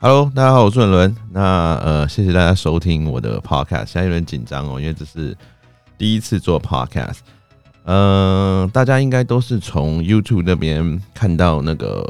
Hello， 大家好，我是伦伦。那谢谢大家收听我的 podcast。现在有点紧张哦，因为这是第一次做 podcast。大家应该都是从 YouTube 那边看到那个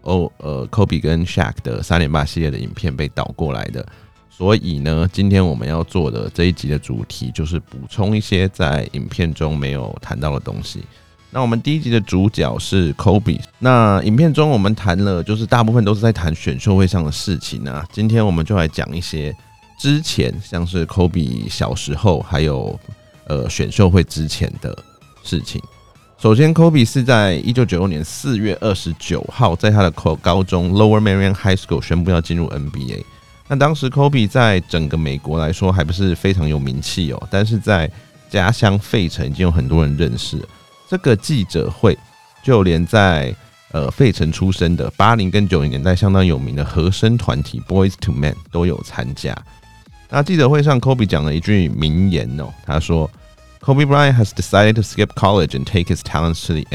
Kobe 跟 Shaq 的3.8系列的影片被导过来的。所以呢，今天我们要做的这一集的主题就是补充一些在影片中没有谈到的东西。那我们第一集的主角是 Kobe。那影片中我们谈了，就是大部分都是在谈选秀会上的事情啊。今天我们就来讲一些之前，像是 Kobe 小时候，还有选秀会之前的事情。首先 ，Kobe 是在1996年4月29号，在他的高中 Lower Merion High School 宣布要进入 NBA。那当时 Kobe 在整个美国来说还不是非常有名气哦，但是在家乡费城已经有很多人认识了。这个记者会，就连在费城出生的80跟90年代相当有名的和声团体 Boyz II Men 都有参加。那记者会上 ，Kobe 讲了一句名言哦，他说 ：“Kobe Bryant has decided to skip college and take his talents to the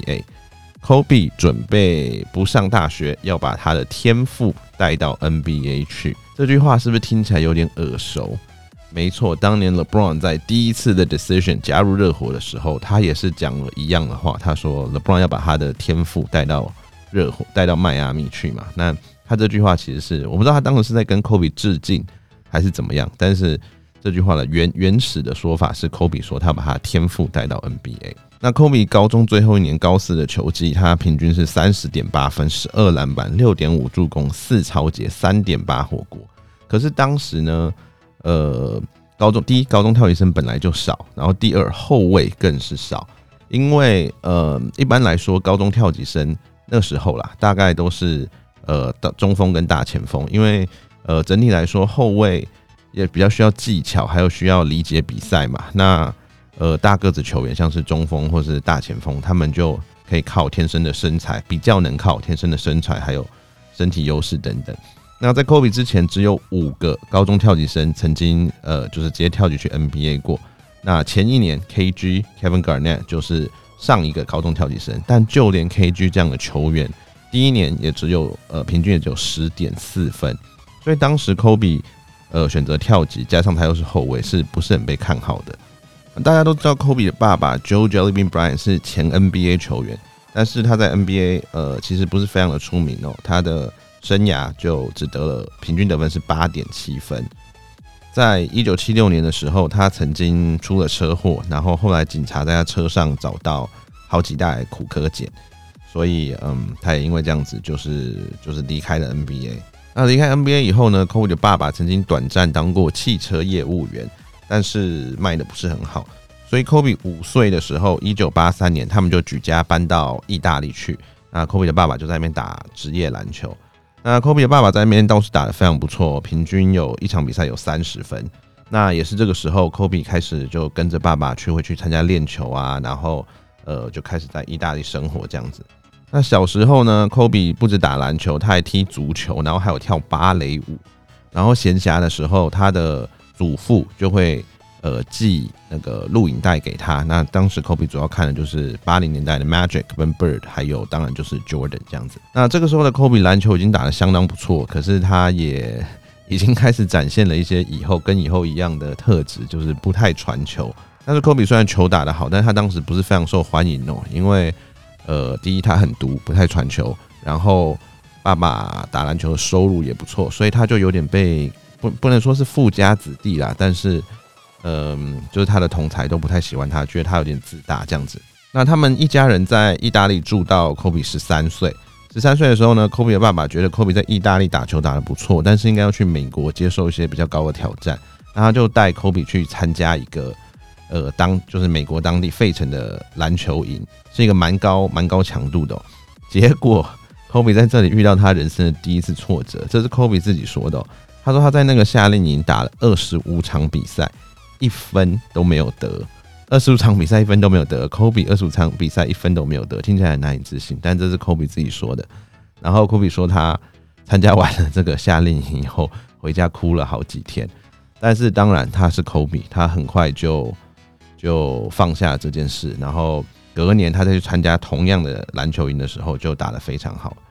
NBA。”Kobe 准备不上大学，要把他的天赋带到 NBA 去。这句话是不是听起来有点耳熟？没错，当年 LeBron 在第一次的 decision 加入热火的时候，他也是讲了一样的话。他说 LeBron 要把他的天赋带到热火，带到迈阿密去嘛。那他这句话其实是我不知道他当时是在跟 Kobe 致敬还是怎么样，但是这句话的原始的说法是 Kobe 说他把他的天赋带到 NBA。那 Kobe 高中最后一年高4的球季，他平均是 30.8 分、12篮板、6.5 助攻、4抄截、3.8火锅。可是当时呢，第一高中跳级生本来就少，然后第二后卫更是少，因为一般来说高中跳级生那时候啦，大概都是中锋跟大前锋，因为整体来说后卫也比较需要技巧，还有需要理解比赛嘛。那大个子球员像是中锋或是大前锋，他们就可以靠天生的身材，比较能靠天生的身材还有身体优势等等。那在 Kobe 之前，只有5个高中跳级生曾经就是直接跳级去 NBA 过。那前一年 KG Kevin Garnett 就是上一个高中跳级生，但就连 KG 这样的球员，第一年也只有平均也只有 10.4 分。所以当时 Kobe 选择跳级，加上他又是后卫，是不是很被看好的？大家都知道 Kobe 的爸爸 Joe Jellybean Bryant 是前 NBA 球员，但是他在 NBA 其实不是非常的出名哦，他的生涯就只得了平均得分是 8.7 分。在1976年的时候，他曾经出了车祸，然后后来警察在他车上找到好几袋苦柯碱，所以他也因为这样子就是离开了 NBA。那离开 NBA 以后呢 ，Kobe 的爸爸曾经短暂当过汽车业务员，但是卖的不是很好，所以 Kobe 5岁的时候，1983年他们就举家搬到意大利去。那 Kobe 的爸爸就在那边打职业篮球。那 Kobe 的爸爸在那边倒是打得非常不错，平均有一场比赛有30分。那也是这个时候 ，Kobe 开始就跟着爸爸会去参加练球啊，然后就开始在意大利生活这样子。那小时候呢 ，Kobe 不止打篮球，他还踢足球，然后还有跳芭蕾舞。然后闲暇的时候，他的祖父就会寄那个录影带给他。那当时 Kobe 主要看的就是80年代的 Magic 跟 Bird， 还有当然就是 Jordan 这样子。那这个时候的 Kobe 篮球已经打得相当不错，可是他也已经开始展现了一些跟以后一样的特质，就是不太传球。但是 Kobe 虽然球打得好，但是他当时不是非常受欢迎哦，因为第一他很毒，不太传球，然后爸爸打篮球的收入也不错，所以他就有点被不能说是富家子弟啦，但是就是他的同侪都不太喜欢他，觉得他有点自大这样子。那他们一家人在意大利住到 Kobe 13岁。13岁的时候呢 ，Kobe 的爸爸觉得 Kobe 在意大利打球打得不错，但是应该要去美国接受一些比较高的挑战。那他就带 Kobe 去参加一个就是美国当地费城的篮球营，是一个蛮高强度的哦。结果 Kobe 在这里遇到他人生的第一次挫折，这是 Kobe 自己说的哦。他说他在那个夏令营打了25场比赛，1分都没有得。25场比赛1分都没有得 ，Kobe 25场比赛1分都没有得，听起来很难以置信，但这是 Kobe 自己说的。然后 Kobe 说他参加完了这个夏令营以后，回家哭了好几天。但是当然他是 Kobe， 他很快就放下这件事，然后隔年他再去参加同样的篮球营的时候，就打得非常好。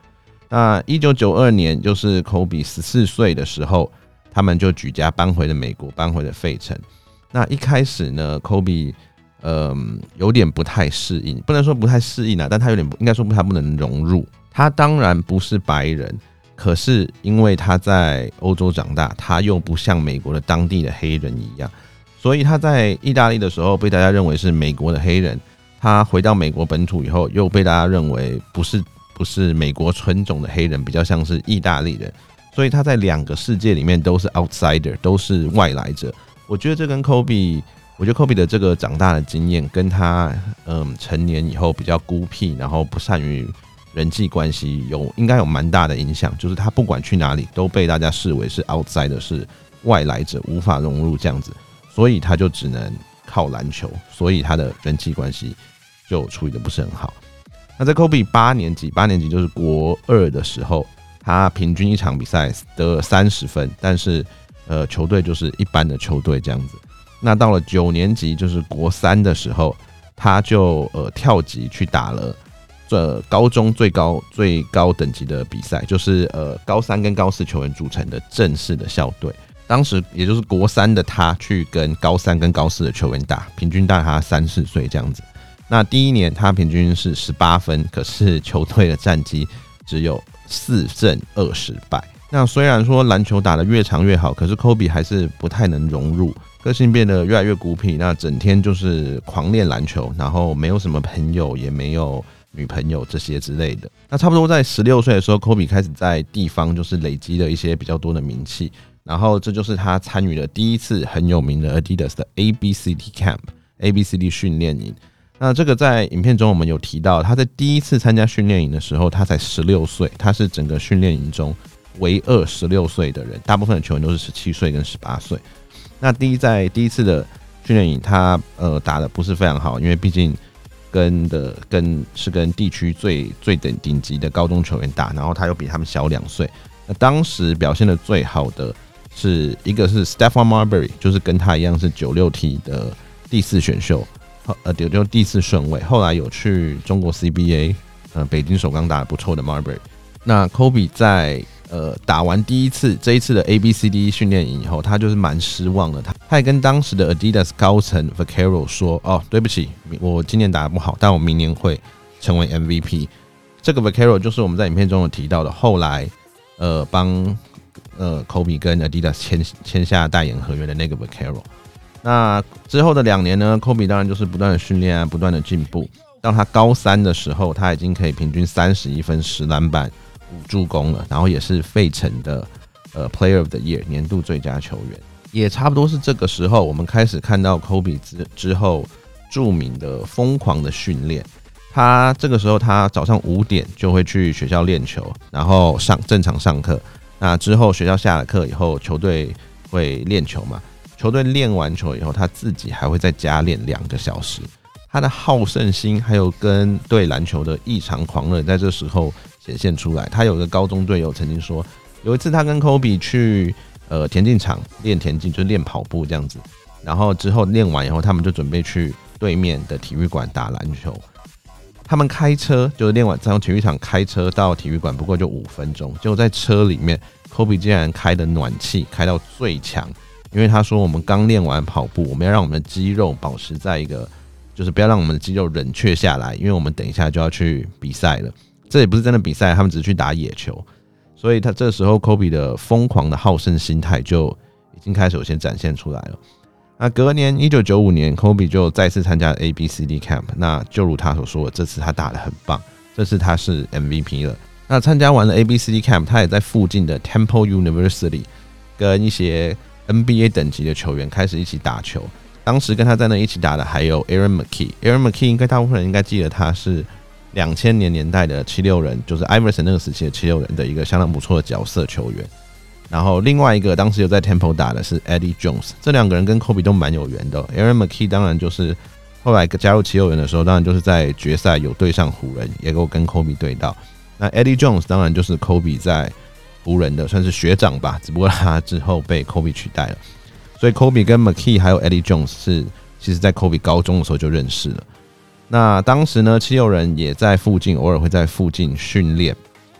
那1992年就是Kobe 14岁的时候，他们就举家搬回了美国，搬回了费城。那一开始呢 ，Kobe 有点不太适应，不能说不太适应啊，但他有点应该说他不能融入。他当然不是白人，可是因为他在欧洲长大，他又不像美国的当地的黑人一样，所以他在意大利的时候被大家认为是美国的黑人。他回到美国本土以后，又被大家认为不是美国纯种的黑人，比较像是意大利人。所以他在两个世界里面都是 outsider， 都是外来者。我觉得这跟 Kobe 的这个长大的经验，跟他成年以后比较孤僻，然后不善于人际关系，应该有蛮大的影响。就是他不管去哪里，都被大家视为是 outsider， 是外来者，无法融入这样子，所以他就只能靠篮球，所以他的人际关系就处理的不是很好。那在 Kobe 8年级就是国2的时候，他平均一场比赛得了30分，但是球队就是一般的球队这样子。那到了9年级，就是国3的时候，他就跳级去打了高中最高等级的比赛，就是高3跟高4球员组成的正式的校队。当时也就是国3的他去跟高3跟高4的球员打，平均大他3-4岁这样子。那第一年他平均是18分，可是球队的战绩只有4胜20败。那虽然说篮球打得越长越好，可是 Kobe 还是不太能融入，个性变得越来越孤僻，那整天就是狂练篮球，然后没有什么朋友，也没有女朋友这些之类的。那差不多在16岁的时候 ，Kobe 开始在地方就是累积了一些比较多的名气，然后这就是他参与了第一次很有名的 Adidas 的 ABCD Camp 训练营。那这个在影片中我们有提到，他在第一次参加训练营的时候，他才16岁，他是整个训练营中唯二16岁的人，大部分的球员都是17岁跟18岁。那在第一次的训练营，他打得不是非常好，因为毕竟跟地区最顶级的高中球员打，然后他又比他们小2岁。那当时表现的最好的一个是 Stephon Marbury， 就是跟他一样是96T 的第4选秀。就第4顺位，后来有去中国 CBA， 北京首钢打得不错的 Marbury。那 Kobe 在打完这一次的 ABCD 训练营以后，他就是蛮失望的。他也跟当时的 Adidas 高层 Vaquero 说：“哦，对不起，我今年打得不好，但我明年会成为 MVP。”这个 Vaquero 就是我们在影片中有提到的，后来帮Kobe 跟 Adidas 签下代言合约的那个 Vaquero。那之后的2年呢 ，Kobe 当然就是不断的训练啊，不断的进步。到他高3的时候，他已经可以平均31分、10篮板、5助攻了，然后也是费城的Player of the Year 年度最佳球员。也差不多是这个时候，我们开始看到 Kobe 之后著名的疯狂的训练。这个时候他早上5点就会去学校练球，然后正常上课。那之后学校下了课以后，球队会练球嘛？球队练完球以后，他自己还会再加练2个小时。他的好胜心还有跟对篮球的异常狂热，在这时候显现出来。他有个高中队友曾经说，有一次他跟 Kobe 去田径场练田径，就是练跑步这样子。然后之后练完以后，他们就准备去对面的体育馆打篮球。他们开车，就是练完从体育场开车到体育馆，不过就5分钟。结果在车里面 ，Kobe 竟然开的暖气开到最强。因为他说我们刚练完跑步，我们要让我们的肌肉保持在一个，就是不要让我们的肌肉冷却下来，因为我们等一下就要去比赛了。这也不是真的比赛，他们只是去打野球。所以他这时候 Kobe 的疯狂的好胜心态就已经开始有些展现出来了。那隔年1995年 ，Kobe 就再次参加 ABCD Camp。那就如他所说的，这次他打得很棒，这次他是 MVP 了。那参加完了 ABCD Camp， 他也在附近的 Temple University 跟一些NBA 等级的球员开始一起打球。当时跟他在那一起打的还有 Aaron McKie。Aaron McKie 应该大部分人应该记得他是2000年代的76人，就是 Iverson 那个时期的76人的一个相当不错的角色球员。然后另外一个当时有在 Temple 打的是 Eddie Jones。这2个人跟 Kobe 都蛮有缘的。Aaron McKie 当然就是后来加入76人的时候，当然就是在决赛有对上湖人，也够跟 Kobe 对到。那 Eddie Jones 当然就是 Kobe 在湖人的算是学长吧，只不过他之后被 Kobe 取代了。所以 Kobe 跟 McKie 还有 Eddie Jones 其实在 Kobe 高中的时候就认识了。那当时呢，76人也在附近，偶尔会在附近训练。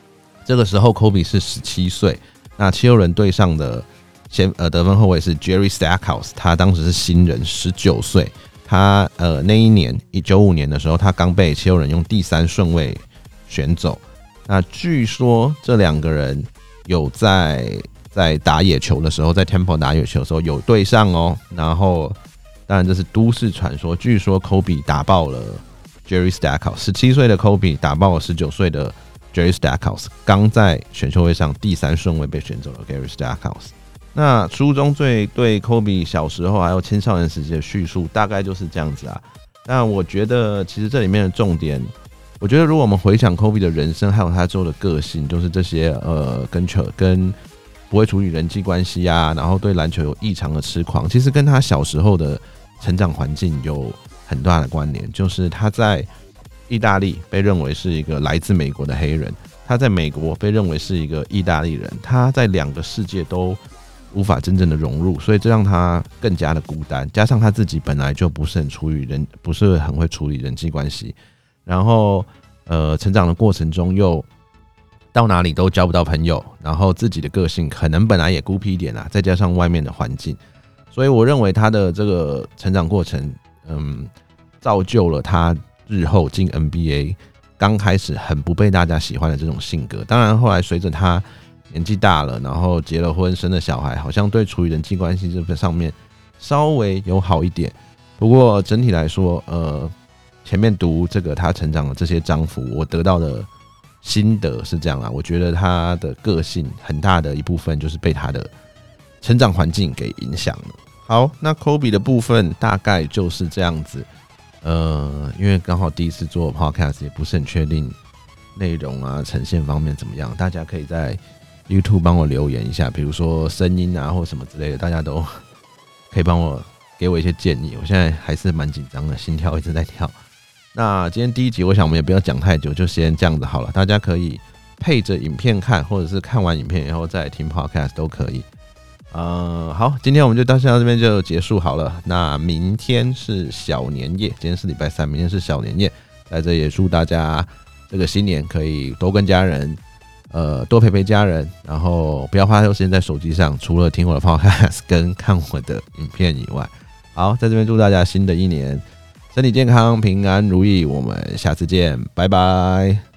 这个时候 Kobe 是17岁，那七六人队上的得分后卫是 Jerry Stackhouse， 他当时是新人，19岁。他那一年1995年的时候，他刚被七六人用第3顺位选走。那据说这2个人有在打野球的时候，在 Temple 打野球的时候有对上哦。然后当然这是都市传说，据说 Kobe 打爆了 Jerry Stackhouse， 17岁的 Kobe 打爆了19岁的 Jerry Stackhouse， 刚在选秀会上第3顺位被选走了 Jerry Stackhouse。那书中对 Kobe 小时候还有青少年时期的叙述大概就是这样子啊。那我觉得其实这里面的重点，我觉得如果我们回想 Kobe 的人生还有他之后的个性，就是这些跟不会处理人际关系啊，然后对篮球有异常的痴狂，其实跟他小时候的成长环境有很大的关联。就是他在意大利被认为是一个来自美国的黑人，他在美国被认为是一个意大利人，他在2个世界都无法真正的融入，所以这让他更加的孤单。加上他自己本来就不是很会处理人际关系，然后成长的过程中又到哪里都交不到朋友，然后自己的个性可能本来也孤僻一点啊，再加上外面的环境，所以我认为他的这个成长过程，造就了他日后进 NBA 刚开始很不被大家喜欢的这种性格。当然后来随着他年纪大了，然后结了婚，生了小孩，好像对处理人际关系这上面稍微有好一点。不过整体来说，前面读这个他成长的这些章幅，我得到的心得是这样啦。我觉得他的个性很大的一部分就是被他的成长环境给影响了。好，那 Kobe 的部分大概就是这样子。因为刚好第一次做 podcast， 也不是很确定内容啊呈现方面怎么样，大家可以在YouTube 帮我留言一下，比如说声音啊或什么之类的，大家都可以给我一些建议。我现在还是蛮紧张的，心跳一直在跳。那今天第一集，我想我们也不要讲太久，就先这样子好了。大家可以配着影片看，或者是看完影片以后再听 Podcast 都可以。好，今天我们就到这边就结束好了。那明天是小年夜，今天是礼拜3，明天是小年夜，在这也祝大家这个新年可以多跟家人。多陪陪家人，然后不要花太多时间在手机上，除了听我的 podcast 跟看我的影片以外。好，在这边祝大家新的一年身体健康、平安如意，我们下次见，拜拜。